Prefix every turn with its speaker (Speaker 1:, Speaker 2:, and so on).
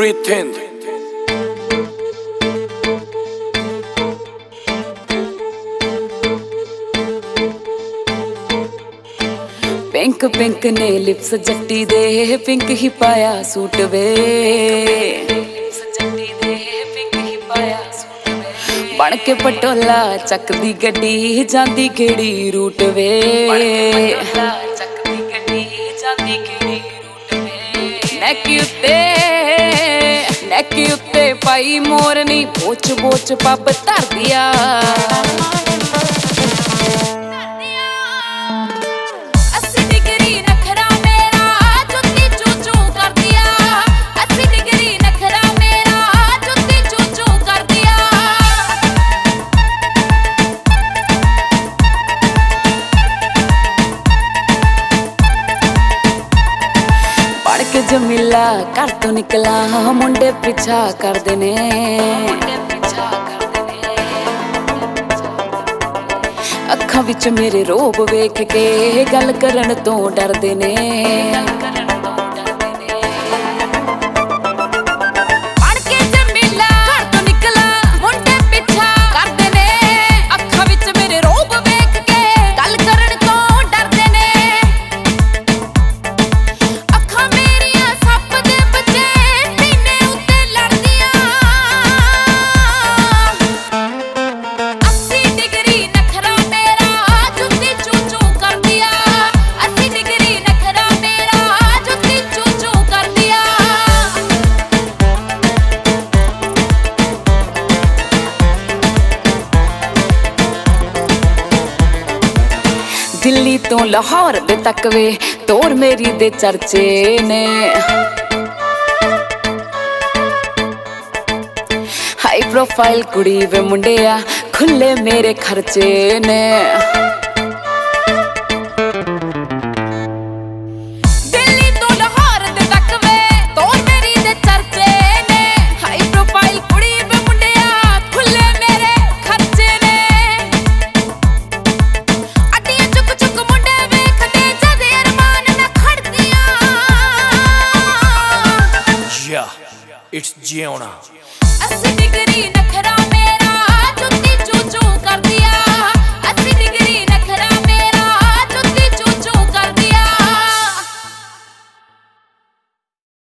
Speaker 1: Breathe.
Speaker 2: Pink pink ने lips जट्टी दे पिंक ही पाया सूट वे बन के पटोला चकदी गड्डी जांदी केड़ी रूट वे नैक उत्ते पाई मोरनी पोच पोच पब धर दिया जमीला घर तो निकला मुंडे पिछा कर देने अखां विच मेरे रोब वेख के गल करन तो डरदे ने दिल्ली तो लाहौर दे तक वे तोर मेरी दे चर्चे ने हाई प्रोफाइल कुड़ी वे मुंडिया खुले मेरे खर्चे ने
Speaker 1: It's Giona.
Speaker 2: 80 डिग्री